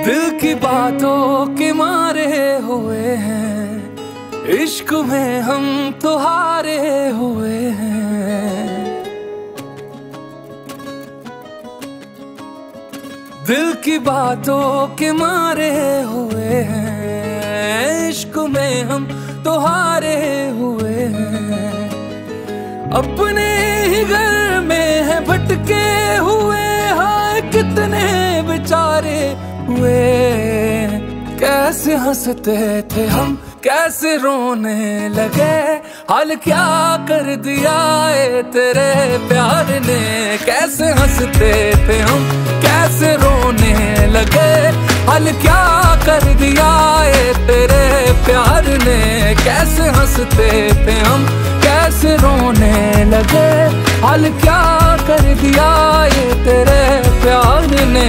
दिल की बातों के मारे हुए हैं, इश्क में हम तो हारे हुए हैं। दिल की बातों के मारे हुए हैं, इश्क में हम तो हारे हुए हैं। अपने ही घर में है भटके हुए, हाय कितने बेचारे हुए। कैसे हंसते थे हम, कैसे रोने लगे, हाल क्या कर दिया है तेरे प्यार ने। कैसे हंसते थे हम, कैसे रोने लगे, हाल क्या कर दिया है तेरे प्यार ने। कैसे हंसते थे हम, कैसे रोने लगे, हाल क्या कर दिया है तेरे प्यार ने।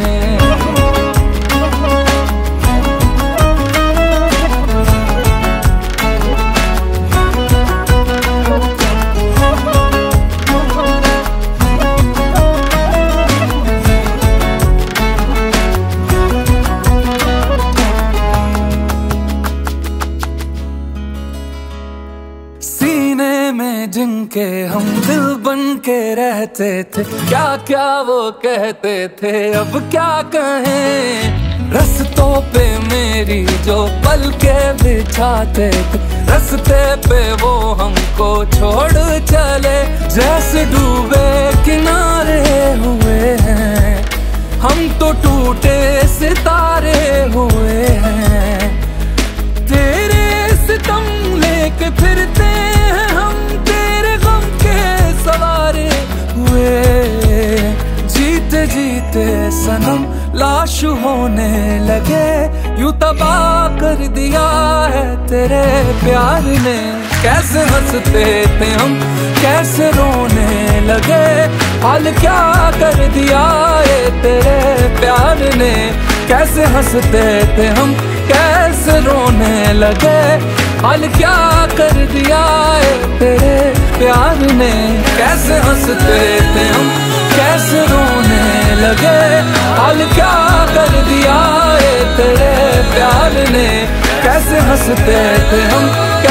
सीने में जिनके हम दिल बन के रहते थे, क्या क्या वो कहते थे अब क्या कहें। रस्तों पे मेरी जो पल के बिछाते थे, रस्ते पे वो हमको छोड़ चले। जैसे डूबे किनारे हुए हैं, हम तो टूटे सितारे हुए हैं। तेरे सितम लेके फिरते हैं हम, तेरे गम के सवारे हुए। जीते जीते सनम लाश होने लगे, यूं तबाह कर दिया है तेरे प्यार ने। कैसे हंसते थे हम, कैसे रोने लगे, हाल क्या कर दिया है तेरे प्यार ने। कैसे हंसते थे हम, कैसे रोने लगे, हाल क्या कर दिया है तेरे प्यार ने। कैसे हंसते थे हम, कैसे रोने लगे, हाल क्या कर दिया है तेरे प्यार ने। कैसे हंसते थे हम,